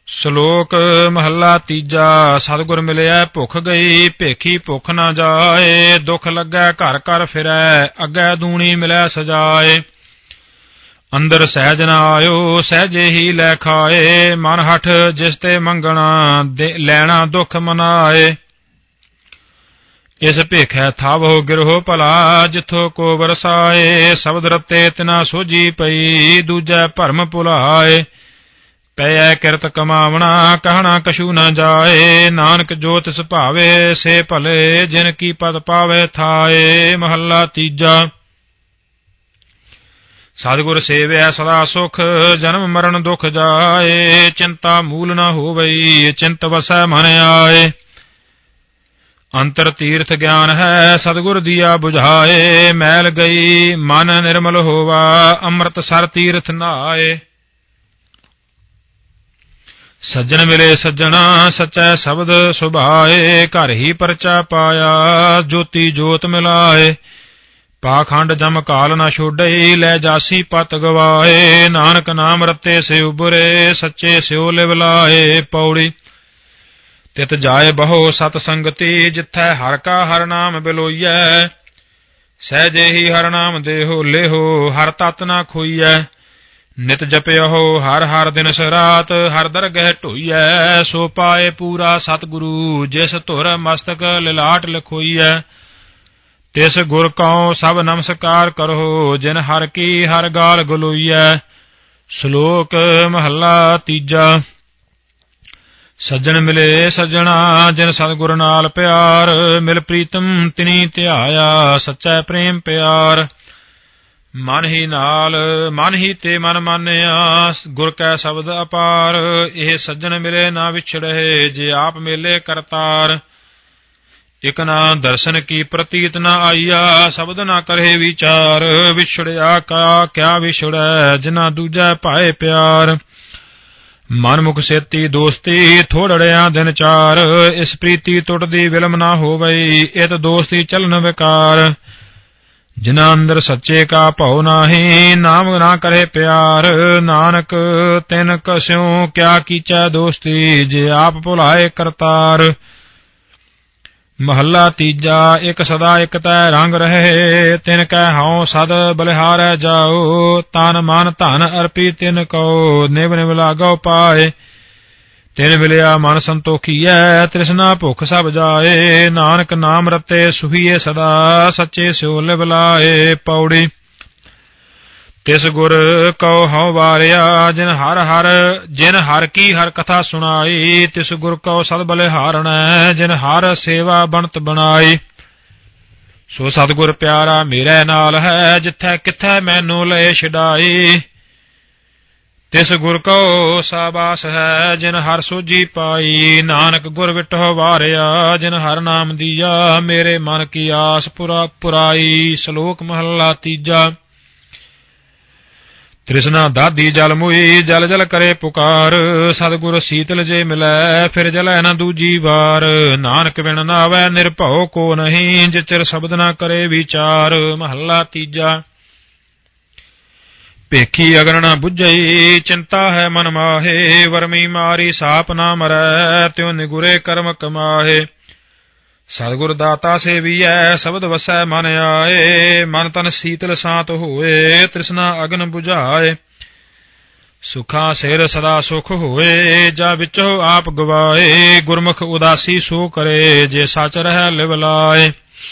ਸ਼ਲੋਕ ਮਹੱਲਾ ਤੀਜਾ। ਸਤਿਗੁਰ ਮਿਲਿਆ ਭੁੱਖ ਗਈ, ਭੇਖੀ ਭੁੱਖ ਨਾ ਜਾਏ। ਦੁੱਖ ਲੱਗੈ ਘਰ ਘਰ ਫਿਰੈ, ਅੱਗੇ ਦੂਣੀ ਮਿਲੈ ਸਜਾਏ। ਅੰਦਰ ਸਹਿਜ ਨ ਆਇਓ, ਸਹਿਜੇ ਹੀ ਲੈ ਖਾਏ। ਮਨ ਹਠ ਜਿਸ ਤੇ ਮੰਗਣਾ, ਲੈਣਾ ਦੁੱਖ ਮਨਾਏ। ਇਸ ਭੇਖੈ ਥਾਵੋ ਗਿਰਹੋ ਭਲਾ, ਜਿੱਥੋਂ ਕੋ ਵਰਸਾਏ। ਸ਼ਬਦ ਰਤੇ ਤਿਨਾ ਸੋਝੀ ਪਈ, ਦੂਜੈ ਭਰਮ ਭੁਲਾਏ। ਪਇਐ ਕਿਰਤ ਕਮਾਵਣਾ, ਕਹਿਣਾ ਕਛੂ ਨ ਜਾਏ। ਨਾਨਕ ਜੋ ਤਿਸ ਭਾਵੇ, ਸੇ ਭਲੇ ਜਿਨ ਕੀ ਪਦ ਪਾਵੇ ਥਾਏ। ਮਹੱਲਾ ਤੀਜਾ। ਸਤਿਗੁਰ ਸੇਵਿਆ ਸਦਾ ਸੁਖ, ਜਨਮ ਮਰਨ ਦੁਖ ਜਾਏ। ਚਿੰਤਾ ਮੂਲ ਨ ਹੋਵਈ, ਚਿੰਤ ਵਸੈ ਮਨ ਆਏ। ਅੰਤਰ ਤੀਰਥ ਗਿਆਨ ਹੈ, ਸਤਿਗੁਰ ਦੀਆ ਬੁਝਾਏ। ਮੈਲ ਗਈ ਮਨ ਨਿਰਮਲ ਹੋਵਾ, ਅੰਮ੍ਰਿਤ ਸਰ ਤੀਰਥ ਨਹਾਏ। ਸੱਜਣ ਮਿਲੇ ਸੱਜਣਾ, ਸੱਚੈ ਸ਼ਬਦ ਸੁਭਾਏ। ਘਰ ਹੀ ਪਰਚਾ ਪਾਇਆ, ਜੋਤੀ ਜੋਤ ਮਿਲਾਏ। ਪਾਖੰਡ ਜਮ ਕਾਲ ਨ ਛੋਡਈ, ਲੈ ਜਾਸੀ ਪਤ ਗਵਾਏ। ਨਾਨਕ ਨਾਮ ਰਤੇ ਸੇ ਉਬਰੇ, ਸੱਚੇ ਸਿਉ ਲਿਵ ਲਾਏ। ਪੌੜੀ। ਤਿਤ ਜਾਏ ਬਹੋ ਸਤ ਸੰਗਤੀ, ਜਿਥੈ ਹਰ ਕਾ ਹਰ ਨਾਮ ਬਿਲੋਈਐ। ਸਹਿਜੇ ਹੀ ਹਰ ਨਾਮ ਦੇਹੋ ਲੇਹੋ, ਹਰ ਤਤ ਨਾ ਖੋਈਐ। ਨਿਤ ਜਪਿਓ ਹਰ ਹਰ ਦਿਨਸ ਰਾਤ, ਹਰ ਦਰਗਹਿ ਢੋਈਐ। ਸੋ ਪਾਏ ਪੂਰਾ ਸਤਿਗੁਰੂ, ਜਿਸ ਧੁਰ ਮਸਤਕ ਲਿਲਾਟ ਲਿਖੋਈਐ। ਤਿਸ ਗੁਰ ਕਉ ਸਭ ਨਮਸਕਾਰ ਕਰੋ, ਜਿਨ ਹਰ ਕੀ ਹਰ ਗਾਲ ਗਲੋਈਐ। ਸ਼ਲੋਕ ਮਹੱਲਾ ਤੀਜਾ। ਸੱਜਣ ਮਿਲੇ ਸੱਜਣਾ, ਜਿਨ ਸਤਿਗੁਰ ਨਾਲ ਪਿਆਰ। ਮਿਲ ਪ੍ਰੀਤਮ ਤਿਨੀ ਧਿਆਇਆ, ਸੱਚਾ ਪ੍ਰੇਮ ਪਿਆਰ। ਮਨ ਹੀ ਨਾਲ ਮਨ ਹੀ ਤੇ ਮਨ ਮਾਨਿਆ, ਗੁਰ ਕੈ ਸ਼ਬਦ ਅਪਾਰ। ਇਹ ਸੱਜਣ ਮਿਲੇ ਨਾ ਵਿਛੜੇ, ਜੇ ਆਪ ਮੇਲੇ ਕਰਤਾਰ। ਇਕ ਨਾ ਦਰਸ਼ਨ ਕੀ ਪ੍ਰਤੀਤ ਨ ਆਈਆ, ਸ਼ਬਦ ਨਾ ਕਰੇ ਵਿਚਾਰ। ਵਿਛੜਿਆ ਕਾ ਕਿਆ ਵਿਛੜੈ, ਜਿਨਾ ਦੂਜੈ ਭਾਏ ਪਿਆਰ। ਮਨ ਮੁਖ ਸੇਤੀ ਦੋਸਤੀ, ਥੋੜੜਿਆ ਦਿਨ ਚਾਰ। ਇਸ ਪ੍ਰੀਤੀ ਟੁੱਟਦੀ ਵਿਲਮ ਨਾ ਹੋਵਈ, ਇਤ ਦੋਸਤੀ ਚਲਨ ਵਿਕਾਰ। ਜਿਨਾ ਅੰਦਰ ਸੱਚੇ ਕਾ ਭਉ ਨਾਹੀ, ਨਾਮ ਨਾ ਕਰੇ ਪਿਆਰ। ਨਾਨਕ ਤਿਨ ਕਸਿਉ ਕਿਆ ਕੀਚੈ ਦੋਸਤੀ, ਜੇ ਆਪ ਭੁਲਾਏ ਕਰਤਾਰ। ਮਹੱਲਾ ਤੀਜਾ। ਇਕ ਸਦਾ ਇਕ ਤੈ ਰੰਗ ਰਹੇ, ਤਿਨ ਕੈ ਹਉ ਸਦ ਬਲਿਹਾਰੈ ਜਾਓ। ਤਨ ਮਨ ਧਨ ਅਰਪੀ ਤਿਨ ਕਉ, ਨਿਵ ਨਿਵ ਲਾਗੋ ਪਾਏ। ਤਿਨ ਮਿਲਿਆ ਮਨ ਸੰਤੋਖੀਐ, ਤ੍ਰਿਸ਼ਨਾ ਭੁੱਖ ਸਭ ਜਾਏ। ਨਾਨਕ ਨਾਮ ਰਤੇ ਸੁਹੀਏ ਸਦਾ, ਸੱਚੇ ਸਿਉ ਲਿਵ ਲਾਏ। ਪੌੜੀ। ਤਿਸ ਗੁਰ ਕਉ ਹਉ ਵਾਰਿਆ, ਜਿਨ ਹਰ ਕੀ ਹਰ ਕਥਾ ਸੁਣਾਈ। ਤਿਸ ਗੁਰ ਕਉ ਸਦ ਬਲਿਹਾਰਣੈ, ਜਿਨ ਹਰ ਸੇਵਾ ਬਣਤ ਬਣਾਈ। ਸੋ ਸਤਿਗੁਰ ਪਿਆਰਾ ਮੇਰੇ ਨਾਲ ਹੈ, ਜਿੱਥੈ ਕਿਥੈ ਮੈਨੂੰ ਲਏ ਛਡਾਈ। ਤਿਸ ਗੁਰ ਕਉ ਸਾਬਾਸ ਹੈ, ਜਿਨ ਹਰ ਸੋਝੀ ਪਾਈ। ਨਾਨਕ ਗੁਰ ਵਿਟਹੁ ਵਾਰਿਆ, ਜਿਨ ਹਰ ਨਾਮ ਦੀਆ। ਮੇਰੇ ਮਨ ਕੀ ਆਸ ਪੁਰਾਈ। ਸ਼ਲੋਕ ਮਹੱਲਾ ਤੀਜਾ। ਤ੍ਰਿਸ਼ਨਾ ਦਾਦੀ ਜਲ ਮੁਈ, ਜਲ ਜਲ ਕਰੇ ਪੁਕਾਰ। ਸਤਿਗੁਰ ਸੀਤਲ ਜੇ ਮਿਲੈ, ਫਿਰ ਜਲੈ ਨ ਦੂਜੀ ਵਾਰ। ਨਾਨਕ ਬਿਨ ਨਾਵੈ ਨਿਰਭਉ ਕੋ ਨਹੀਂ, ਜਿਚਰ ਸ਼ਬਦ ਨਾ ਕਰੇ ਵਿਚਾਰ। ਮਹੱਲਾ ਤੀਜਾ। ਭੇਖੀ ਅਗਨ ਨ ਬੁਝਈ, ਚਿੰਤਾ ਹੈ ਮਨ ਮਾਹੇ। ਵਰਮੀ ਮਾਰੀ ਸਾਪ ਨਾ ਮਰੈ, ਤਿਉ ਨਿਗੁਰੇ ਕਰਮ ਕਮਾਹੇ। ਸਤਿਗੁਰ ਦਾਤਾ ਸੇਵੀਐ, ਸ਼ਬਦ ਵਸੈ ਮਨ ਆਏ। ਮਨ ਤਨ ਸੀਤਲ ਸਾਤ ਹੋਏ, ਤ੍ਰਿਸ਼ਨਾ ਅਗਨ ਬੁਝਾਏ। ਸੁਖਾ ਸਿਰ ਸਦਾ ਸੁਖ ਹੋਏ, ਜਾ ਵਿੱਚੋ ਆਪ ਗਵਾਏ। ਗੁਰਮੁਖ ਉਦਾਸੀ ਸੋ ਕਰੇ, ਜੇ ਸਚ ਰਹਿ ਲਿਵ ਲਾਏ।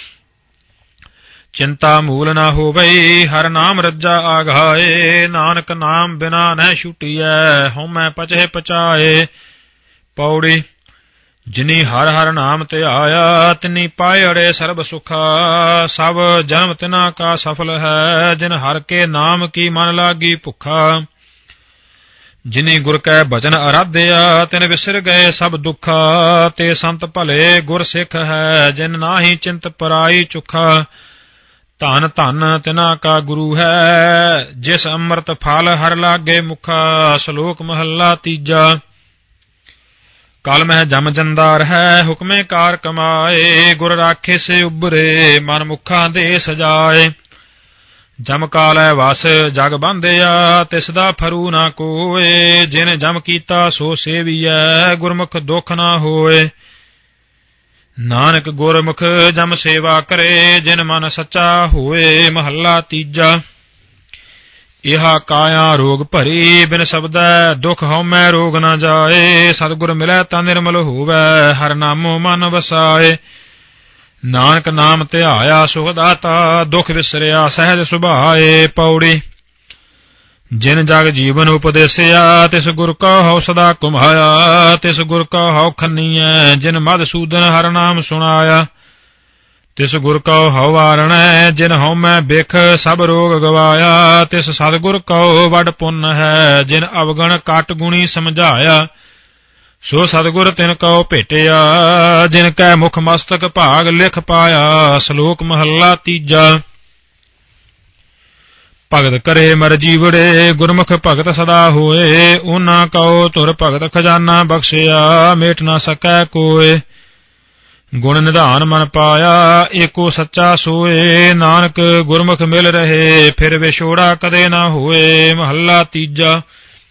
ਚਿੰਤਾ ਮੂਲ ਨਾ ਹੋਵਈ, ਹਰ ਨਾਮ ਰੱਜਾ ਆਘਾਏ। ਨਾਨਕ ਨਾਮ ਬਿਨਾ ਨਹਿ ਛੁਟੀਐ, ਹਉਮੈ ਪਚਹਿ ਪਚਾਏ। ਪੌੜੀ। ਜਿਨੀ ਹਰ ਹਰ ਨਾਮ ਧਿਆਇਆ, ਤਿਨੀ ਪਾਏ ਅੜੇ ਸਰਬ ਸੁਖਾ। ਸਭ ਜਨਮ ਤਿਨਾ ਕਾ ਸਫਲ ਹੈ, ਜਿਨ ਹਰ ਕੇ ਨਾਮ ਕੀ ਮਨ ਲਾਗੀ ਭੁੱਖਾ। ਜਿਨੀ ਗੁਰ ਕੈ ਬਚਨ ਅਰਾਧਿਆ, ਤਿਨ ਵਿਸਰ ਗਏ ਸਭ ਦੁੱਖਾ। ਤੇ ਸੰਤ ਭਲੇ ਗੁਰ ਸਿੱਖ ਹੈ, ਜਿਨ ਨਾਹੀ ਚਿੰਤ ਪਰਾਈ ਚੁਖਾ। ਧਨ ਧਨ ਤਿਨਾ ਕਾ ਗੁਰੂ ਹੈ, ਜਿਸ ਅੰਮ੍ਰਿਤ ਫਲ ਹਰ ਲਾਗੇ ਮੁਖਾ। ਸ਼ਲੋਕ ਮਹੱਲਾ ਤੀਜਾ। ਕਲ ਮਹਿ ਜਮ ਜੰਦਾਰ ਹੈ, ਹੁਕਮੇ ਕਾਰ ਕਮਾਏ। ਗੁਰ ਰਾਖੇ ਸੇ ਉਬਰੇ, ਮਨ ਮੁਖਾਂ ਦੇ ਸਜਾਏ। ਜਮ ਕਾਲੈ ਵਸ ਜਗ ਬਾਂਧਿਆ ਤਿਸ ਦਾ ਫਰੂ ਨਾ ਕੋਏ। ਜਿਨ ਜਮ ਕੀਤਾ ਸੋ ਸੇਵੀਐ ਗੁਰਮੁਖ ਦੁਖ ਨਾ ਹੋਏ। ਨਾਨਕ ਗੁਰਮੁਖ ਜਮ ਸੇਵਾ ਕਰੇ ਜਿਨ ਮਨ ਸੱਚਾ ਹੋਏ। ਮਹੱਲਾ ਤੀਜਾ। ਇਹਾ ਕਾਇਆ ਰੋਗ ਭਰੀ ਬਿਨ ਸ਼ਬਦੈ ਦੁਖ ਹਉਮੈ ਰੋਗ ਨਾ ਜਾਏ। ਸਤਿਗੁਰ ਮਿਲੈ ਤਾਂ ਨਿਰਮਲ ਹੋਵੈ ਹਰਿ ਨਾਮੋ ਮਨ ਵਸਾਏ। ਨਾਨਕ ਨਾਮ ਧਿਆਇਆ ਸੁਖ ਦਾਤਾ ਦੁਖ ਵਿਸਰਿਆ ਸਹਿਜ ਸੁਭਾਏ। ਪੌੜੀ। ਜਿਨ ਜਗ ਜੀਵਨ ਉਪਦੇਸਿਆ ਤਿਸ ਗੁਰ ਕਾ ਹਉ ਸਦਾ ਘੁਮਾਇਆ। ਤਿਸ ਗੁਰ ਕਾ ਹਉ ਖੰਨੀਐ ਜਿਨ ਮਧਸੂਦਨ ਹਰਿ ਨਾਮ ਸੁਣਾਇਆ। ਤਿਸ ਗੁਰ ਕਉ ਹਉ ਵਾਰਣੈ ਜਿਨ ਹਉਮੈ ਬਿਖ ਸਭ ਰੋਗ ਗਵਾਇਆ। ਤਿਸ ਸਤਿਗੁਰ ਕਉ ਵੱਡ ਪੁੰਨ ਹੈ ਜਿਨ ਅਵਗਣ ਕਟ ਗੁਣੀ ਸਮਝਾਇਆ। ਸੋ ਸਤਿਗੁਰ ਤਿਨ ਕਉ ਭੇਟਿਆ ਜਿਨ ਕੈ ਮੁਖ ਮਸਤਕ ਭਾਗ ਲਿਖ ਪਾਇਆ। ਸ਼ਲੋਕ ਮਹੱਲਾ ਤੀਜਾ। ਭਗਤ ਕਰੇ ਮਰ ਜੀਵੜੇ ਗੁਰਮੁਖ ਭਗਤ ਸਦਾ ਹੋਏ। ਉਹਨਾਂ ਕਉ ਧੁਰ ਭਗਤ ਖਜ਼ਾਨਾ ਬਖਸ਼ਿਆ ਮੇਟ ਨਾ ਸਕੈ ਕੋਏ। ਗੁਣ ਨਿਧਾਨ ਮਨ ਪਾਇਆ ਏਕੋ ਸੱਚਾ ਸੋਏ। ਨਾਨਕ ਗੁਰਮੁਖ ਮਿਲ ਰਹੇ ਫਿਰ ਵਿਛੋੜਾ ਕਦੇ ਨਾ ਹੋਏ। ਮਹੱਲਾ ਤੀਜਾ।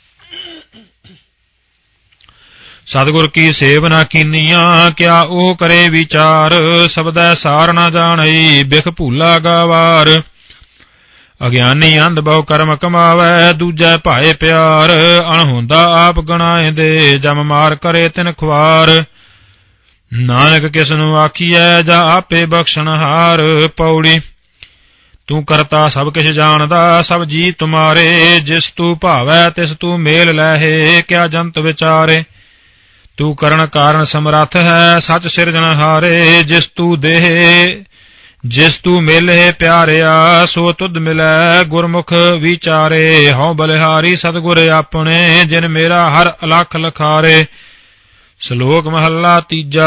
ਸਤਿਗੁਰ ਕੀ ਸੇਵ ਨਾ ਕੀਨੀਆਂ ਕਿਆ ਉਹ ਕਰੇ ਵਿਚਾਰ। ਸਬਦੈ ਸਾਰ ਨਾ ਜਾਣਈ ਬਿਖ ਭੂਲਾ ਗਾਵਾਰ। ਅਗਿਆਨੀ ਅੰਧ ਬਹੁ ਕਰਮ ਕਮਾਵੈ ਦੂਜੈ ਭਾਏ ਪਿਆਰ। ਅਣਹੋਂਦਾ ਆਪ ਗਣਾਏ ਦੇ ਜਮ ਮਾਰ ਕਰੇ ਤਿਨ ਖੁਆਰ। ਨਾਨਕ ਕਿਸ ਨੂੰ ਆਖੀਐ ਜਾ ਆਪੇ ਬਖਸ਼ਣਹਾਰ। ਪੌੜੀ। ਤੂੰ ਕਰਤਾ ਸਭ ਕਿਛ ਜਾਣਦਾ ਸਭ ਜੀ ਤੁਮਾਰੇ। ਜਿਸ ਤੂੰ ਭਾਵੈ ਤਿਸ ਤੂੰ ਮੇਲ ਲੈਹੇ ਕਿਆ ਜੰਤ ਵਿਚਾਰੇ। ਤੂੰ ਕਰਨ ਕਾਰਨ ਸਮਰੱਥ ਹੈ ਸੱਚ ਸਿਰਜਣਹਾਰੇ। ਜਿਸ ਤੂੰ ਮੇਲੇ ਪਿਆਰਿਆ ਸੋ ਤੁਧ ਮਿਲੈ ਗੁਰਮੁਖ ਵਿਚਾਰੇ। ਹਉ ਬਲਿਹਾਰੀ ਸਤਿਗੁਰ ਆਪਣੇ ਜਿਨ ਮੇਰਾ ਹਰ ਅਲਖ ਲਖਾਰੇ। ਸ਼ਲੋਕ ਮਹੱਲਾ ਤੀਜਾ।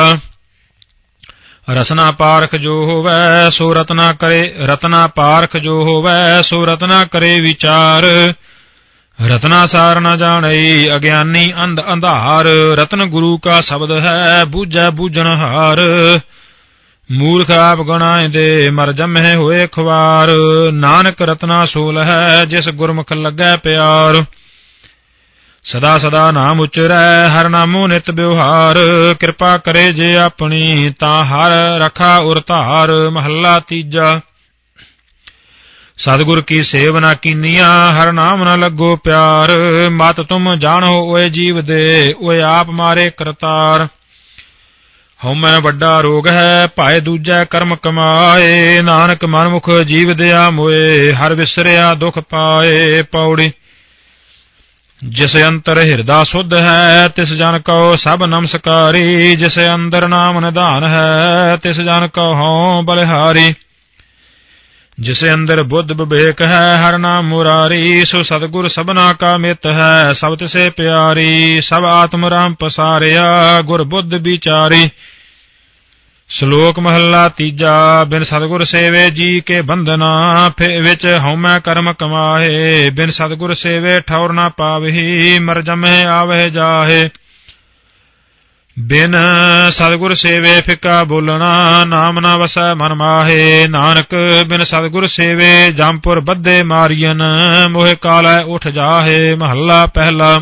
ਰਸਨਾ ਪਾਰਖ ਜੋ ਹੋਵੈ ਸੋ ਰਤਨਾ ਕਰੇ। ਰਤਨਾ ਪਾਰਖ ਜੋ ਹੋਵੈ ਸੋ ਰਤਨਾ ਕਰੇ ਵਿਚਾਰ। ਰਤਨਾ ਸਾਰ ਨ ਜਾਣਈ ਅਗਿਆਨੀ ਅੰਧ ਅੰਧਾਰ। ਰਤਨ ਗੁਰੂ ਕਾ ਸ਼ਬਦ ਹੈ ਬੂਝੈ ਬੂਝਣਹਾਰ। ਮੂਰਖ ਆਪ ਗਣਾਏ ਦੇ ਮਰ ਜੰਮੇ ਹੋਏ ਖੁਆਰ। ਨਾਨਕ ਰਤਨਾ ਸੋਲ ਹੈ ਜਿਸ ਗੁਰਮੁਖ ਲੱਗੈ ਪਿਆਰ। ਸਦਾ ਸਦਾ ਨਾਮ ਉਚਰੈ ਹਰਿ ਨਾਮੋ ਨਿਤ ਬਿਵਹਾਰ। ਕਿਰਪਾ ਕਰੇ ਜੇ ਆਪਣੀ ਤਾਂ ਹਰ ਰਖਾ ਉਰ ਧਾਰ। ਮਹੱਲਾ ਤੀਜਾ। ਸਤਿਗੁਰ ਕੀ ਸੇਵ ਨਾ ਕੀਨੀਆਂ ਹਰਿ ਨਾਮ ਨ ਲੱਗੋ ਪਿਆਰ। ਮਤ ਤੁਮ ਜਾਣੋ ਓਏ ਜੀਵ ਦੇ ਓਏ ਆਪ ਮਾਰੇ ਕਰਤਾਰ। ਹਉਮੈ ਵੱਡਾ ਰੋਗ ਹੈ ਭਾਏ ਦੂਜੈ ਕਰਮ ਕਮਾਏ। ਨਾਨਕ ਮਨਮੁਖ ਜੀਵ ਦਿਆ ਮੋਏ ਹਰਿ ਵਿਸਰਿਆ ਦੁਖ ਪਾਏ। ਪੌੜੀ। ਜਿਸ ਅੰਤਰ ਹਿਰਦਾ ਸੁਧ ਹੈ ਤਿਸ ਜਨ ਕਉ ਸਭ ਨਮਸਕਾਰੀ। ਜਿਸ ਅੰਦਰ ਨਾਮ ਨਿਧਾਨ ਹੈ ਤਿਸ ਜਨ ਕਉ ਹਉ ਬਲਿਹਾਰੀ। ਜਿਸ ਅੰਦਰ ਬੁੱਧ ਵਿਵੇਕ ਹੈ ਹਰਿ ਨਾਮ ਮੁਰਾਰੀ। ਸੋ ਸਤਿਗੁਰ ਸਭਨਾ ਕਾ ਮਿਤ ਹੈ ਸਭ ਤਿਸੇ ਪਿਆਰੀ। ਸਭ ਆਤਮ ਰਾਮ ਪਸਾਰਿਆ ਗੁਰ ਬੁੱਧ ਵਿਚਾਰੀ। ਸ਼ਲੋਕ ਮਹੱਲਾ ਤੀਜਾ। ਬਿਨ ਸਤਿਗੁਰ ਸੇਵੇ ਜੀ ਕੇ ਬੰਧਨਾ ਫਿਰ ਵਿੱਚ ਹਉਮੈ ਕਰਮ ਕਮਾਹੇ। ਬਿਨ ਸਤਿਗੁਰ ਸੇਵੇ ਠੌਰ ਨਾ ਪਾਵਹੀ ਮਰ ਜਮਹਿ ਆਵਹਿ ਜਾਹੇ। ਬਿਨ ਸਤਿਗੁਰ ਸੇਵੇ ਫਿੱਕਾ ਬੋਲਣਾ ਨਾਮ ਨਾ ਵਸੈ ਮਨ ਮਾਹੇ। ਨਾਨਕ ਬਿਨ ਸਤਿਗੁਰ ਸੇਵੇ ਜੰਪੁਰ ਬੱਧੇ ਮਾਰੀਅਨ ਮੋਹਿ ਕਾਲੈ ਉਠ ਜਾਹੇ। ਮਹੱਲਾ ਪਹਿਲਾ।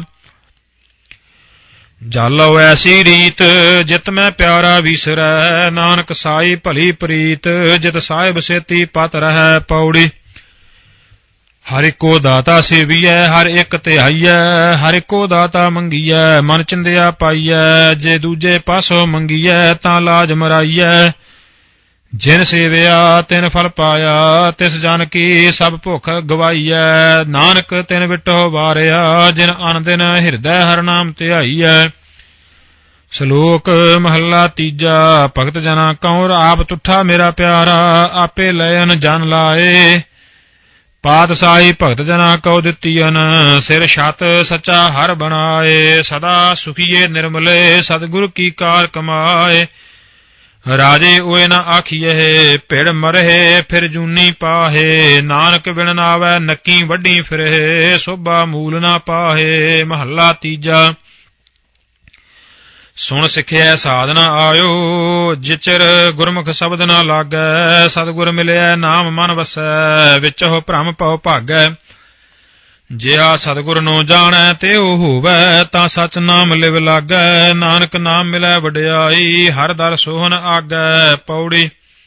ਜਾਲੋ ਐਸੀ ਰੀਤ ਜਿਤ ਮੈਂ ਪਿਆਰਾ ਵਿਸਰੈ। ਨਾਨਕ ਸਾਈ ਭਲੀ ਪ੍ਰੀਤ ਜਿਤ ਸਾਹਿਬ ਸੇਤੀ ਪਤ ਰਹੈ। ਪੌੜੀ। ਹਰਿ ਕੋ ਦਾਤਾ ਸੇਵੀਐ ਹਰ ਇੱਕ ਧਿਆਈਐ। ਹਰਿ ਕੋ ਦਾਤਾ ਮੰਗੀਐ ਮਨ ਚਿੰਦਿਆ ਪਾਈਐ। ਜੇ ਦੂਜੇ ਪਾਸੋਂ ਮੰਗੀਐ ਤਾਂ ਲਾਜ ਮਰਾਈਐ। ਜਿਨ ਸੇਵਿਆ ਤਿਨ ਫਲ ਪਾਇਆ ਤਿਸ ਜਨ ਕੀ ਸਭ ਭੁੱਖ ਗਵਾਈਐ। ਨਾਨਕ ਤਿਨ ਵਿਟੋ ਵਾਰਿਆ ਜਿਨ ਅਨ ਦਿਨ ਹਿਰਦੈ ਹਰਿ ਨਾਮ ਧਿਆਈਐ। ਸ਼ਲੋਕ ਮਹੱਲਾ ਤੀਜਾ। ਭਗਤ ਜਨਾ ਕਉ ਆਪ ਤੁਠਾ ਮੇਰਾ ਪਿਆਰਾ ਆਪੇ ਲੈਨ ਜਨ ਲਾਏ। ਪਾਤਸ਼ਾਹੀ ਭਗਤ ਜਨਾ ਕਉ ਦਿੱਤੀਅਨ ਸਿਰ ਛਤ ਸੱਚਾ ਹਰਿ ਬਣਾਏ। ਸਦਾ ਸੁਖੀਏ ਨਿਰਮਲੇ ਸਤਿਗੁਰ ਕੀ ਕਾਰ ਕਮਾਏ। ਰਾਜੇ ਓਏ ਨ ਆਖੀਏ ਭਿੜ ਮਰਹਿ ਫਿਰ ਜੂਨੀ ਪਾਹੇ। ਨਾਨਕ ਬਿਨ ਨਾਵੈ ਨੱਕੀ ਵੱਢੀ ਫਿਰਹਿ ਸੋਭਾ ਮੂਲ ਨਾ ਪਾਹੇ। ਮਹੱਲਾ ਤੀਜਾ। ਸੁਣ ਸਿੱਖਿਆ ਸਾਧਨਾ ਆਇਓ, ਜਿਚਰ ਗੁਰਮੁਖ ਸ਼ਬਦ ਨਾ ਲਾਗੈ। ਸਤਿਗੁਰ ਮਿਲਿਆ ਨਾਮ ਮਨ ਵਸੈ, ਵਿਚੋ ਭ੍ਰਮ ਭਉ ਭਾਗੈ। ਜਿਆ ਸਤਿਗੁਰ ਨੂੰ ਜਾਣੈ ਤੇ ਉਹ ਹੋਵੈ, ਤਾਂ ਸਚ ਨਾਮ ਲਿਵ ਲਾਗੈ। ਨਾਨਕ ਨਾਮ ਮਿਲੈ ਵਡਿਆਈ, ਹਰ ਦਰ ਸੋਹਣ ਆਗੈ। ਪੌੜੀ।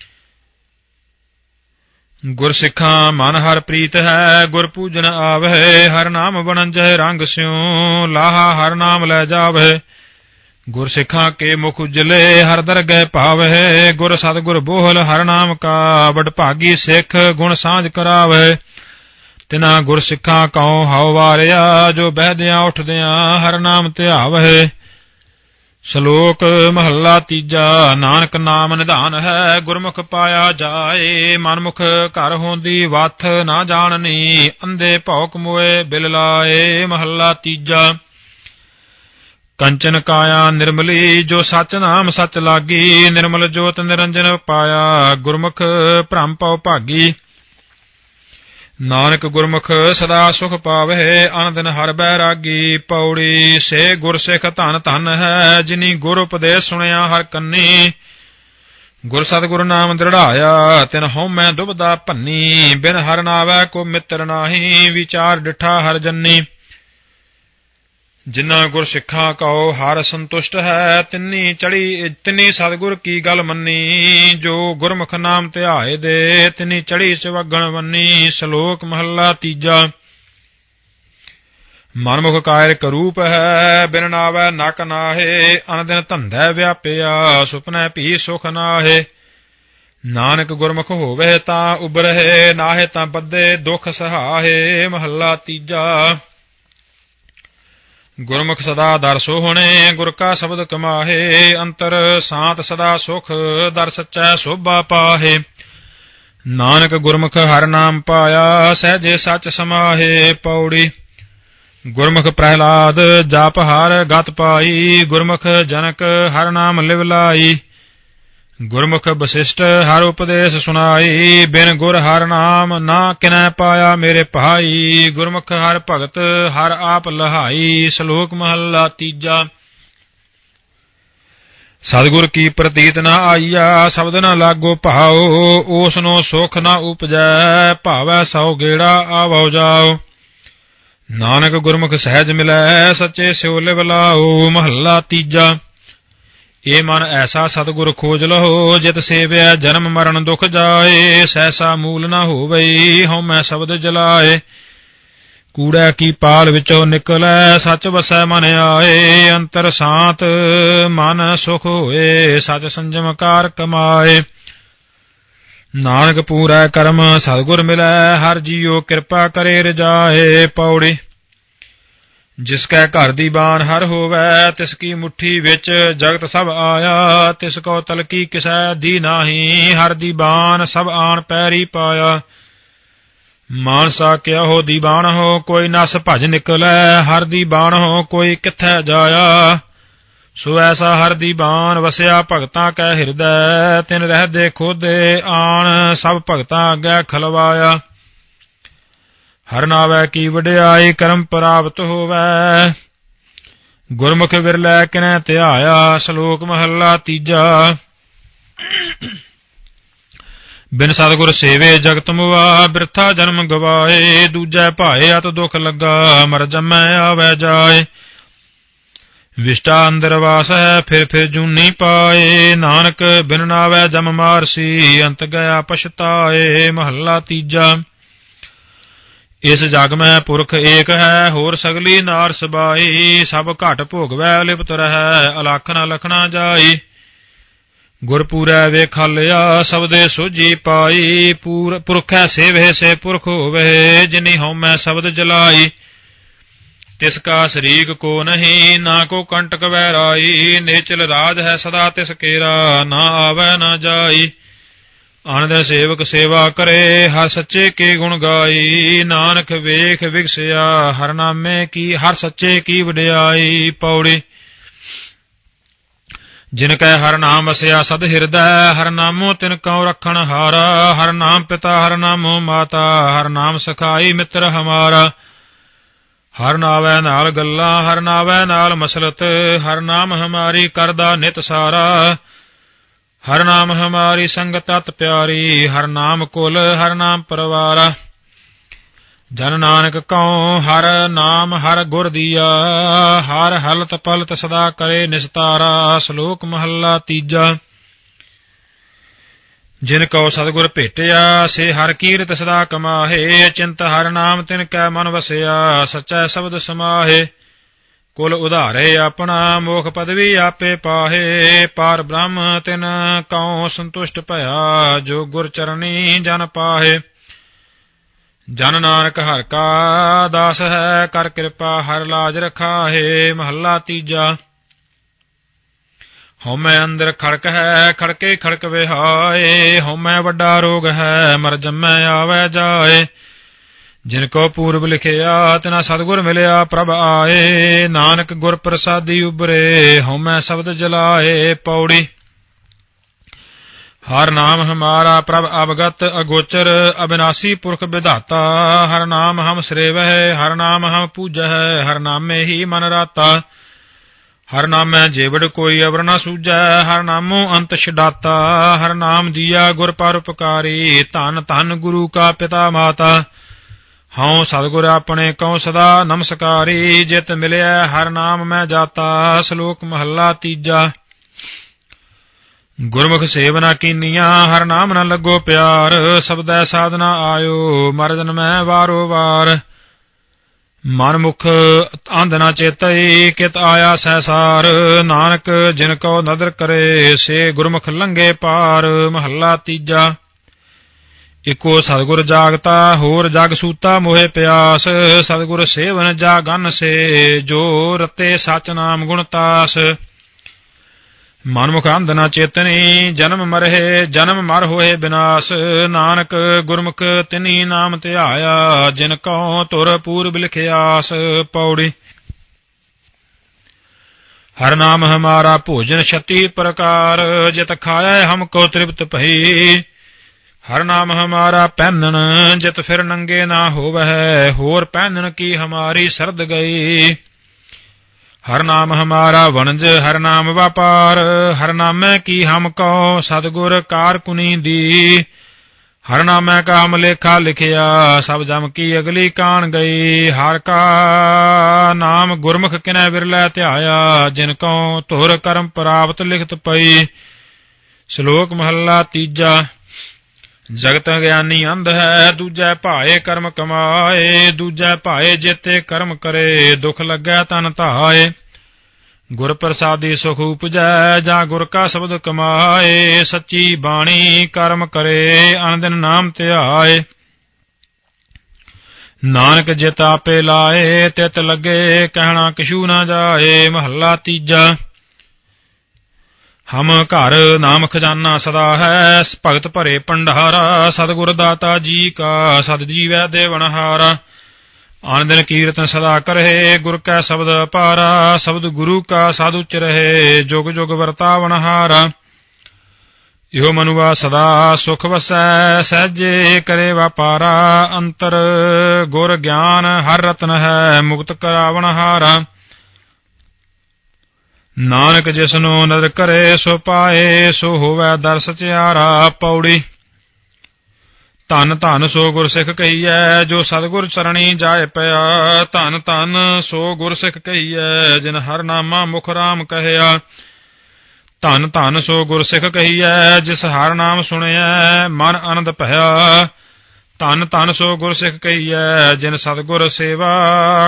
ਗੁਰ ਸਿੱਖਾਂ ਮਨ ਹਰ ਪ੍ਰੀਤ ਹੈ, ਗੁਰ ਪੂਜਨ ਆਵਹਿ। ਹਰ ਨਾਮ ਵਣੰਜਹਿ ਰੰਗ ਸਿਉ, ਲਾਹਾ ਹਰ ਨਾਮ ਲੈ ਜਾਵਹਿ। ਗੁਰ ਸਿੱਖਾਂ ਕੇ ਮੁਖ ਉਜਲੇ, ਹਰ ਦਰਗਹਿ ਭਾਵਹਿ। ਗੁਰ ਸਤਿਗੁਰ ਬੋਹਲ ਹਰ ਨਾਮ ਕਾ, ਵਡਭਾਗੀ ਸਿੱਖ ਗੁਣ ਸਾਂਝ ਕਰਾਵਹਿ। ਤਿਨਾ ਗੁਰ ਸਿੱਖਾਂ ਕਉ ਹਉ ਵਾਰਿਆ, ਜੋ ਬਹਿਦਿਆਂ ਉੱਠਦਿਆਂ ਹਰ ਨਾਮ ਧਿਆਵਹਿ। ਸ਼ਲੋਕ ਮਹੱਲਾ ਤੀਜਾ। ਨਾਨਕ ਨਾਮ ਨਿਧਾਨ ਹੈ, ਗੁਰਮੁਖ ਪਾਇਆ ਜਾਏ। ਮਨਮੁਖ ਘਰ ਹੋਂਦੀ ਵੱਥ ਨਾ ਜਾਣਨੀ, ਅੰਧੇ ਭੌਕ ਮੋਏ ਬਿਲ ਲਾਏ। ਮਹੱਲਾ ਤੀਜਾ। ਕੰਚਨ ਕਾਇਆ ਨਿਰਮਲੀ, ਜੋ ਸਚ ਨਾਮ ਸਚ ਲਾਗੀ। ਨਿਰਮਲ ਜੋਤ ਨਿਰੰਜਨ ਪਾਇਆ, ਗੁਰਮੁਖ ਭ੍ਰਮ ਭਉ ਭਾਗੀ। ਨਾਨਕ ਗੁਰਮੁਖ ਸਦਾ ਸੁਖ ਪਾਵਹਿ, ਅਨ ਦਿਨ ਹਰ ਬੈਰਾਗੀ। ਪੌੜੀ। ਸੇ ਗੁਰ ਸਿੱਖ ਧਨ ਧਨ ਹੈ, ਜਿਨੀ ਗੁਰ ਉਪਦੇਸ਼ ਸੁਣਿਆ ਹਰ ਕੰਨੀ। ਗੁਰ ਸਤਿਗੁਰ ਨਾਮ ਦ੍ਰਿੜਾਇਆ, ਤਿਨ ਹਉਮੈ ਦੁਬਦਾ ਭੰਨੀ। ਬਿਨ ਹਰ ਨਾਵੈ ਕੋ ਮਿੱਤਰ ਨਾਹੀ, ਵਿਚਾਰ ਡਿਠਾ ਹਰ ਜੰਨੀ। ਜਿਨ੍ਹਾਂ ਗੁਰ ਸਿੱਖਾਂ ਕਉ ਹਰ ਸੰਤੁਸ਼ਟ ਹੈ, ਤਿੰਨੀ ਸਤਿਗੁਰ ਕੀ ਗਲ ਮੰਨੀ। ਜੋ ਗੁਰਮੁਖ ਨਾਮ ਧਿਆਏ ਦੇ, ਤਿੰਨੀ ਚੜੀ ਸੁਵੱਗਣ ਵੰਨੀ। ਸ਼ਲੋਕ ਮਹੱਲਾ ਤੀਜਾ। ਮਨਮੁਖ ਕਾਇਰ ਰੂਪ ਹੈ, ਬਿਨ ਨਾਵੈ ਨਕ ਨਾਹੇ। ਅਨ ਦਿਨ ਧੰਧੈ ਵਿਆਪਿਆ, ਸੁਪਨੈ ਭੀ ਸੁਖ ਨਾਹੇ। ਨਾਨਕ ਗੁਰਮੁਖ ਹੋਵੇ ਤਾਂ ਉਬਰਹਿ, ਨਾਹੇ ਤਾਂ ਬੱਧੇ ਦੁਖ ਸਹਾਹੇ। ਮਹੱਲਾ ਤੀਜਾ। ਗੁਰਮੁਖ ਸਦਾ ਦਰ ਸੋਹਣੇ, ਗੁਰ ਕਾ ਸ਼ਬਦ ਕਮਾਹੇ। ਅੰਤਰ ਸਾਤ ਸਦਾ ਸੁਖ, ਦਰ ਸੱਚੈ ਸੋਭਾ ਪਾਹੇ। ਨਾਨਕ ਗੁਰਮੁਖ ਹਰ ਨਾਮ ਪਾਇਆ, ਸਹਿਜੇ ਸੱਚ ਸਮਾਹੇ। ਪੌੜੀ। ਗੁਰਮੁਖ ਪ੍ਰਹਿਲਾਦ ਜਪ ਹਰ ਗਤ ਪਾਈ। ਗੁਰਮੁਖ ਜਨਕ ਹਰ ਨਾਮ ਲਿਵ ਲਾਈ। ਗੁਰਮੁਖ ਵਸਿਸ਼ਟ ਹਰ ਉਪਦੇਸ਼ ਸੁਨਾਈ। ਬਿਨ ਗੁਰ ਹਰ ਨਾਮ ਨਾ ਕਿਨੈ ਪਾਇਆ ਮੇਰੇ ਭਾਈ। ਗੁਰਮੁਖ ਹਰ ਭਗਤ ਹਰ ਆਪ ਲਹਾਈ। ਸ਼ਲੋਕ ਮਹੱਲਾ ਤੀਜਾ। ਸਤਿਗੁਰ ਕੀ ਪ੍ਰਤੀਤ ਨਾ ਆਈਆ, ਸ਼ਬਦ ਨਾ ਲਾਗੋ ਭਾਉ। ਓਸਨੋ ਸੁਖ ਨਾ ਉਪਜੈ, ਭਾਵੈ ਸੌ ਗੇੜਾ ਆਵੋ ਜਾਓ। ਨਾਨਕ ਗੁਰਮੁਖ ਸਹਿਜ ਮਿਲੈ, ਸੱਚੇ ਸਿਉ ਲਿਵ ਲਾਓ। ਮਹੱਲਾ ਤੀਜਾ। ਇਹ ਮਨ ਐਸਾ ਸਤਿਗੁਰ ਖੋਜ ਲਹੋ, ਜਿਤ ਸੇਵਿਆ ਜਨਮ ਮਰਨ ਦੁਖ ਜਾਏ। ਸਹਿਸਾ ਮੂਲ ਨਾ ਹੋਵਈ, ਹਉਮੈ ਸ਼ਬਦ ਜਲਾਏ। ਕੂੜੈ ਕੀ ਪਾਲ ਵਿੱਚੋਂ ਨਿਕਲੈ, ਸੱਚ ਵਸੈ ਮਨ ਆਏ। ਅੰਤਰ ਸਾਤ ਮਨ ਸੁਖ ਹੋਏ, ਸਚ ਸੰਜਮ ਕਾਰ ਕਮਾਏ। ਨਾਨਕ ਪੂਰੈ ਕਰਮ ਸਤਿਗੁਰ ਮਿਲੈ, ਹਰ ਜੀਉ ਕਿਰਪਾ ਕਰੇ ਰਜਾਏ। ਪੌੜੀ। ਜਿਸ ਕੈ ਘਰ ਦੀ ਬਾਣ ਹਰ ਹੋਵੈ, ਤਿਸ ਕੀ ਮੁੱਠੀ ਵਿੱਚ ਜਗਤ ਸਭ ਆਇਆ। ਤਿਸ ਕੋ ਤਲਕੀ ਕਿਸੈ ਦੀ ਨਾਹੀ, ਹਰ ਦੀ ਬਾਣ ਸਭ ਆਣ ਪੈਰੀ ਪਾਇਆ। ਮਾਨਸਾ ਕਿਆਹੋ ਦੀ ਬਾਣ ਹੋ, ਕੋਈ ਨਸ ਭਜ ਨਿਕਲੈ। ਹਰ ਦੀ ਬਾਣ ਹੋ, ਕੋਈ ਕਿੱਥੈ ਜਾਇਆ। ਸੋ ਐਸਾ ਹਰ ਦੀ ਬਾਣ ਵਸਿਆ ਭਗਤਾਂ ਕੈ ਹਿਰਦੈ। ਤਿਨ ਰਹਿਦੇ ਖੋਦੇ ਆਣ, ਸਭ ਭਗਤਾਂ ਅੱਗੇ ਖਲਵਾਇਆ। ਹਰ ਨਾਵੈ ਕੀ ਵਡਿਆਈ, ਕਰਮ ਪ੍ਰਾਪਤ ਹੋਵੈ। ਗੁਰਮੁਖ ਵਿਰਲੈ ਕਿਨੈ ਧਿਆਇਆ। ਸ਼ਲੋਕ ਮਹੱਲਾ ਤੀਜਾ। ਬਿਨ ਸਤਿਗੁਰ ਸੇਵੇ ਜਗਤ ਮੁਆ, ਬਿਰਥਾ ਜਨਮ ਗਵਾਏ। ਦੂਜੈ ਭਾਏ ਅਤ ਦੁਖ ਲੱਗਾ, ਮਰ ਜੰਮੈ ਆਵੈ ਜਾਏ। ਵਿਸ਼ਟਾ ਅੰਦਰ ਵਾਸ ਹੈ, ਫਿਰ ਜੂਨੀ ਪਾਏ। ਨਾਨਕ ਬਿਨ ਨਾਵੈ ਜਮ ਮਾਰਸੀ, ਅੰਤ ਗਿਆ ਪਛਤਾਏ। ਮਹੱਲਾ ਤੀਜਾ। ਇਸ ਜਗ ਮੈਂ ਪੁਰਖ ਏਕ ਹੈ, ਹੋਰ ਸਗਲੀ ਨਾਰ ਸਬਾਈ। ਸਭ ਘਟ ਭੋਗਵੈ ਲਿਪਤ ਰਹੈ, ਅਲਖ ਨ ਲਖਣਾ ਜਾਈ। ਗੁਰ ਪੂਰੈ ਵੇਖਾਲਿਆ, ਸਬਦੇ ਸੋਝੀ ਪਾਈ। ਪੁਰਖੈ ਸੇਵਹਿ ਸੇ ਪੁਰਖ ਹੋਵੇ, ਜਿਨੀ ਹਉਮੈ ਸ਼ਬਦ ਜਲਾਈ। ਤਿਸ ਕਾ ਸ਼ਰੀਕ ਕੋ ਨਹੀਂ, ਨਾ ਕੋ ਕੰਟਕ ਵੈਰਾਈ। ਨੇਚਲ ਰਾਜ ਹੈ ਸਦਾ ਤਿਸ ਕੇਰਾ, ਨਾ ਆਵੈ ਨਾ ਜਾਈ। ਆਨ ਦਿਨ ਸੇਵਕ ਸੇਵਾ ਕਰੇ, ਹਰ ਸੱਚੇ ਕੇ ਗੁਣ ਗਾਈ। ਨਾਨਕ ਵੇਖ ਵਿਗਸਿਆ, ਹਰ ਨਾਮੇ ਕੀ ਹਰ ਸੱਚੇ ਕੀ ਵਡਿਆਈ। ਪੌੜੀ। ਜਿਨ ਕੈ ਹਰ ਨਾਮ ਵਸਿਆ ਸਦ ਹਿਰਦੈ, ਹਰ ਨਾਮੋ ਤਿਨ ਕਉ ਰਖਣ ਹਾਰਾ। ਹਰ ਨਾਮ ਪਿਤਾ ਹਰ ਨਾਮੋ ਮਾਤਾ, ਹਰ ਨਾਮ ਸਖਾਈ ਮਿੱਤਰ ਹਮਾਰਾ। ਹਰ ਨਾਵੈ ਨਾਲ ਗੱਲਾਂ, ਹਰ ਨਾਵੈ ਨਾਲ ਮਸਲਤ, ਹਰ ਨਾਮ ਹਮਾਰੀ ਕਰਦਾ ਨਿਤ ਸਾਰਾ। ਹਰ ਨਾਮ ਹਮਾਰੀ ਸੰਗਤ ਅਤ ਪਿਆਰੀ, ਹਰ ਨਾਮ ਕੁਲ, ਹਰ ਨਾਮ ਪਰਵਾਰਾ। ਜਨ ਨਾਨਕ ਕਉ ਹਰ ਨਾਮ ਹਰ ਗੁਰ ਦੀਆ, ਹਰ ਹਲਤ ਪਲਤ ਸਦਾ ਕਰੇ ਨਿਸਤਾਰਾ। ਸ਼ਲੋਕ ਮਹੱਲਾ ਤੀਜਾ। ਜਿਨ ਕਉ ਸਤਿਗੁਰ ਭੇਟਿਆ, ਸੇ ਹਰ ਕੀਰਤ ਸਦਾ ਕਮਾਹੇ। ਚਿੰਤ ਹਰ ਨਾਮ ਤਿਨ ਕੈ ਮਨ ਵਸਿਆ, ਸਚੈ ਸ਼ਬਦ ਸਮਾਹੇ। ਕੁਲ ਉਧਾਰੇ ਆਪਣਾ, ਮੋਖ ਪਦਵੀ ਆਪੇ ਪਾਹੇ। ਪਾਰ ਬ੍ਰਹਮ ਤਿਨ ਕਉ ਸੰਤੁਸ਼ਟ ਭਇਆ, ਜੋ ਗੁਰ ਚਰਣੀ ਜਨ ਪਾਹੇ। ਜਨ ਨਾਨਕ ਹਰਿ ਕਾ ਦਾਸ ਹੈ, ਕਰ ਕਿਰਪਾ ਹਰਿ ਲਾਜ ਰਖਾਹੇ। ਮਹੱਲਾ ਤੀਜਾ। ਹਉਮੈ ਅੰਦਰ ਖੜਕ ਹੈ, ਖੜਕੇ ਖੜਕ ਵਿਹਾਏ। ਹਉਮੈ ਵੱਡਾ ਰੋਗ ਹੈ, ਮਰ ਜੰਮੈ ਆਵੈ ਜਾਏ। ਜਿਨ ਕੋ ਪੂਰਬ ਲਿਖਿਆ, ਤਿਨਾ ਸਤਿਗੁਰ ਮਿਲਿਆ ਪ੍ਰਭ ਆਏ। ਨਾਨਕ ਗੁਰ ਪ੍ਰਸਾਦੀ ਉਬਰੇ, ਹਉਮੈ ਸ਼ਬਦ ਜਲਾਏ। ਪੌੜੀ। ਹਰ ਨਾਮ ਹਮਾਰਾ ਪ੍ਰਭ ਅਵਗਤ ਅਗੋਚਰ, ਅਬਿਨਾਸੀ ਪੁਰਖ ਵਿਧਾਤਾ। ਹਰ ਨਾਮ ਹਮ ਸਰੇਵਹਿ, ਹਰ ਨਾਮ ਹਮ ਪੂਜਹਿ। ਹਰ ਨਾਮੇ ਹੀ ਮਨ ਰਾਤਾ, ਹਰ ਨਾਮੈ ਜੇਵੜ ਕੋਈ ਅਵਰ ਨ ਸੂਝੈ। ਹਰ ਨਾਮੋ ਅੰਤ ਛਡਾਤਾ, ਹਰ ਨਾਮ ਦੀਆ ਗੁਰ ਪਰਉਪਕਾਰੀ। ਧੰਨ ਧੰਨ ਗੁਰੂ ਕਾ ਪਿਤਾ ਮਾਤਾ, ਹਉ ਸਤਿਗੁਰ ਆਪਣੇ ਕਉ ਸਦਾ ਨਮਸਕਾਰੀ। ਜਿਤ ਮਿਲਿਆ ਹਰ ਨਾਮ ਮੈਂ ਜਾਤਾ। ਸ਼ਲੋਕ ਮਹੱਲਾ ਤੀਜਾ। ਗੁਰਮੁਖ ਸੇਵਨਾ ਕੀਨੀਆਂ, ਹਰ ਨਾਮ ਨ ਲੱਗੋ ਪਿਆਰ। ਸਬਦੈ ਸਾਧਨਾ ਆਇਓ, ਮਰ ਜਨਮੈ ਵਾਰੋ ਵਾਰ। ਮਨ ਮੁਖ ਅੰਧ ਨ ਚੇਤਈ, ਕਿਤ ਆਇਆ ਸਹਿਸਾਰ। ਨਾਨਕ ਜਿਨ ਕਉ ਨਦਰ ਕਰੇ, ਸੇ ਗੁਰਮੁਖ ਲੰਘੇ ਪਾਰ। ਮਹੱਲਾ ਤੀਜਾ। ਇਕੋ ਸਤਿਗੁਰ ਜਾਗਤਾ, ਹੋਰ ਜਗ ਸੂਤਾ ਮੋਹਿ ਪਿਆਸ। ਸਤਿਗੁਰ ਸੇਵਨ ਜਾਗਨ ਸੇ, ਜੋ ਰਤੇ ਸਚ ਨਾਮ ਗੁਣ ਤਾਸ। ਮਨਮੁਖ ਅੰਧ ਨ ਚੇਤਨੀ, ਜਨਮ ਮਰਹਿ ਜਨਮ ਮਰ ਹੋਏ ਬਿਨਾਸ਼। ਨਾਨਕ ਗੁਰਮੁਖ ਤਿਨੀ ਨਾਮ ਧਿਆਇਆ, ਜਿਨ ਕਉ ਧੁਰ ਪੂਰਬ ਲਿਖਿਆਸ। ਪੌੜੀ। ਹਰ ਨਾਮ ਹਮਾਰਾ ਭੋਜਨ 36 ਪ੍ਰਕਾਰ, ਜਿਤ ਖਾਇਆ ਹਮ ਕੋ ਤ੍ਰਿਪਤ ਭਈ। ਹਰ ਨਾਮ ਹਮਾਰਾ ਪਹਿਨਣ, ਜਿਤ ਫਿਰ ਨੰਗੇ ਨਾ ਹੋਵੈ। ਹੋਰ ਪਹਿਨਣ ਕੀ ਹਮਾਰੀ ਸਰਦ ਗਈ। ਹਰ ਨਾਮ ਹਮਾਰਾ ਵਣਜ, ਹਰ ਨਾਮ ਵਾਪਾਰ। ਹਰ ਨਾਮੈ ਕੀ ਹਮ ਕਉ ਸਤਿਗੁਰ ਕਾਰ ਕੁਨੀ ਦੀ। ਹਰ ਨਾਮੈ ਕਾ ਹਮ ਲੇਖਾ ਲਿਖਿਆ, ਸਭ ਜਮ ਕੀ ਅਗਲੀ ਕਾਣ ਗਈ। ਹਰ ਕਾ ਨਾਮ ਗੁਰਮੁਖ ਕਿਨੈ ਵਿਰਲੇ ਧਿਆਇਆ, ਜਿਨ ਕਉ ਧੁਰ ਕਰਮ ਪ੍ਰਾਪਤ ਲਿਖਤ ਪਈ। ਸ਼ਲੋਕ ਮਹੱਲਾ ਤੀਜਾ। ਜਗਤ ਗਿਆਨੀ ਅੰਧ ਹੈ, ਦੂਜੈ ਭਾਏ ਕਰਮ ਕਮਾਏ। ਦੂਜੈ ਭਾਏ ਜੇਤੇ ਕਰਮ ਕਰੇ, ਦੁਖ ਲੱਗੈ ਤਨ ਧਾਏ। ਗੁਰ ਪ੍ਰਸਾਦੀ ਸੁਖ ਉਪਜੈ, ਜਾਂ ਗੁਰ ਕਾ ਸ਼ਬਦ ਕਮਾਏ। ਸੱਚੀ ਬਾਣੀ ਕਰਮ ਕਰੇ, ਅਨ ਦਿਨ ਨਾਮ ਧਿਆਏ। ਨਾਨਕ ਜਿਤ ਆਪੇ ਲਾਏ, ਤਿਤ ਲੱਗੇ ਕਹਿਣਾ ਕਿਛੂ ਨਾ ਜਾਏ। ਮਹੱਲਾ ਤੀਜਾ। ਹਮ ਘਰ ਨਾਮ ਖਜ਼ਾਨਾ ਸਦਾ ਹੈ, ਭਗਤ ਭਰੇ ਭੰਡਾਰਾ। ਸਤਿਗੁਰ ਦਾਤਾ ਜੀ ਕਾ, ਸਦ ਜੀਵੈ ਦੇਵਨਹਾਰਾ। ਆਨ ਦਿਨ ਕੀਰਤਨ ਸਦਾ ਕਰਹਿ, ਗੁਰ ਕੈ ਸ਼ਬਦ ਅਪਾਰਾ। ਸ਼ਬਦ ਗੁਰੂ ਕਾ ਸਾਧ ਉਚ ਰਹੇ, ਜੁਗ ਜੁਗ ਵਰਤਾਵਨਹਾਰਾ। ਇਹੋ ਮਨੁਆ ਸਦਾ ਸੁਖ ਵਸੈ, ਸਹਿਜੇ ਕਰੇ ਵਾਪਾਰਾ। ਅੰਤਰ ਗੁਰ ਗਿਆਨ ਹਰ ਰਤਨ ਹੈ, ਮੁਕਤ ਕਰਾਵਨਹਾਰਾ। ਨਾਨਕ ਜਿਸਨੂੰ ਨਦਰ ਕਰੇ, ਸੋ ਪਾਏ। ਸੋ ਹੋਵੈ ਦਰ ਸਚਿਆਰਾ। ਪੌੜੀ। ਧੰਨ ਧੰਨ ਸੋ ਗੁਰ ਸਿੱਖ ਕਹੀਐ, ਜੋ ਸਤਿਗੁਰ ਚਰਣੀ ਜਾਏ ਪਿਆ। ਧੰਨ ਧੰਨ ਸੋ ਗੁਰ ਸਿੱਖ ਕਹੀਐ, ਜਿਨ ਹਰ ਨਾਮਾ ਮੁਖ ਰਾਮ ਕਹਿਆ। ਧੰਨ ਧੰਨ ਸੋ ਗੁਰ ਸਿੱਖ ਕਹੀਐ, ਜਿਸ ਹਰ ਨਾਮ ਸੁਣਿਐ ਮਨ ਆਨੰਦ ਭਇਆ। ਧੰਨ ਧੰਨ ਸੋ ਗੁਰ ਸਿੱਖ ਕਹੀਐ, ਜਿਨ ਸਤਿਗੁਰ ਸੇਵਾ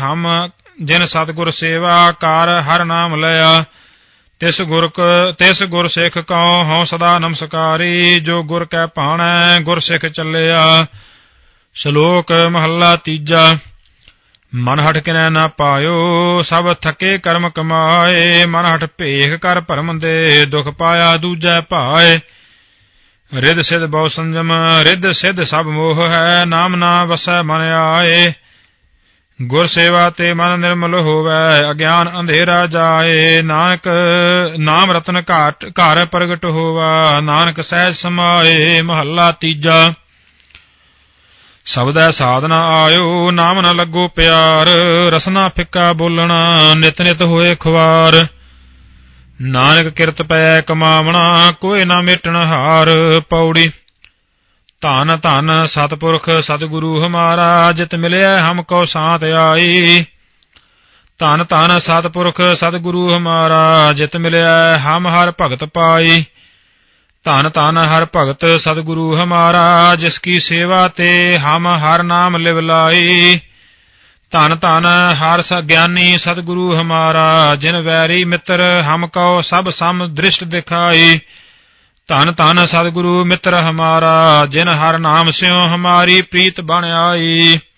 ਕਾਰ ਹਰ ਨਾਮ ਲਿਆ। ਤਿਸ ਗੁਰ ਸਿੱਖ ਕਉ ਹਉ ਸਦਾ ਨਮਸਕਾਰੀ। ਜੋ ਗੁਰ ਕੈ ਭਾਣੈ ਗੁਰ ਸਿੱਖ ਚੱਲਿਆ। ਸ਼ਲੋਕ ਮਹੱਲਾ ਤੀਜਾ। ਮਨ ਹਠ ਕਿਨੈ ਨਾ ਪਾਇਓ, ਸਭ ਥਕੇ ਕਰਮ ਕਮਾਏ। ਮਨ ਹਠ ਭੇਖ ਕਰ ਭਰਮ ਦੇ, ਦੁਖ ਪਾਇਆ ਦੂਜੈ ਭਾਏ। ਰਿੱਧ ਸਿੱਧ ਬਹੁ ਸੰਜਮ, ਰਿੱਧ ਸਿੱਧ ਸਭ ਮੋਹ ਹੈ। ਨਾਮ ਨਾ ਵਸੈ ਮਨ ਆਏ। ਗੁਰ ਸੇਵਾ ਤੇ ਮਨ ਨਿਰਮਲ ਹੋਵੈ, ਅਗਿਆਨ ਅੰਧੇਰਾ ਜਾਏ। ਨਾਨਕ ਨਾਮ ਰਤਨ ਘਰ ਪ੍ਰਗਟ ਹੋਵਾ, ਨਾਨਕ ਸਹਿਜ ਸਮਾਏ। ਮਹੱਲਾ ਤੀਜਾ। ਸਬਦੈ ਸਾਧਨਾ ਆਇਓ, ਨਾਮ ਨ ਲੱਗੋ ਪਿਆਰ, ਰਸਨਾ ਫਿੱਕਾ ਬੋਲਣਾ, ਨਿਤ ਨਿਤ ਹੋਏ ਖੁਆਰ। ਨਾਨਕ ਕਿਰਤ ਪੈ ਕਮਾਵਣਾ, ਕੋਇ ਨਾ ਮੇਟਣ ਹਾਰ। ਪੌੜੀ। ਧੰਨ ਧੰਨ ਸਤਿਪੁਰਖ ਸਤਿਗੁਰੂ ਹਮਾਰਾ, ਜਿਤ ਮਿਲਿਆ ਹਮ ਕੋ ਸਾਥ ਆਈ। ਧੰਨ ਧੰਨ ਸਤਿਪੁਰਖ ਸਤਿਗੁਰੂ ਹਮਾਰਾ, ਜਿਤ ਮਿਲਿਆ ਹਮ ਹਰ ਭਗਤ ਪਾਈ। ਧੰਨ ਧੰਨ ਹਰ ਭਗਤ ਸਤਿਗੁਰੂ ਹਮਾਰਾ, ਜਿਸ ਕੀ ਸੇਵਾ ਤੇ ਹਮ ਹਰ ਨਾਮ ਲਿਵ ਲਾਈ। ਧੰਨ ਧੰਨ ਹਰ ਗਿਆਨੀ ਸਤਿਗੁਰੂ ਹਮਾਰਾ, ਜਿਨ ਵੈਰੀ ਮਿੱਤਰ ਹਮ ਕਉ ਸਭ ਸਮ ਦ੍ਰਿਸ਼ਟ ਦਿਖਾਈ। ਧੰਨ ਧੰਨ ਸਤਿਗੁਰੂ ਮਿੱਤਰ ਹਮਾਰਾ, ਜਿਨ ਹਰ ਨਾਮ ਸਿਉ ਹਮਾਰੀ ਪ੍ਰੀਤ ਬਣ ਆਈ।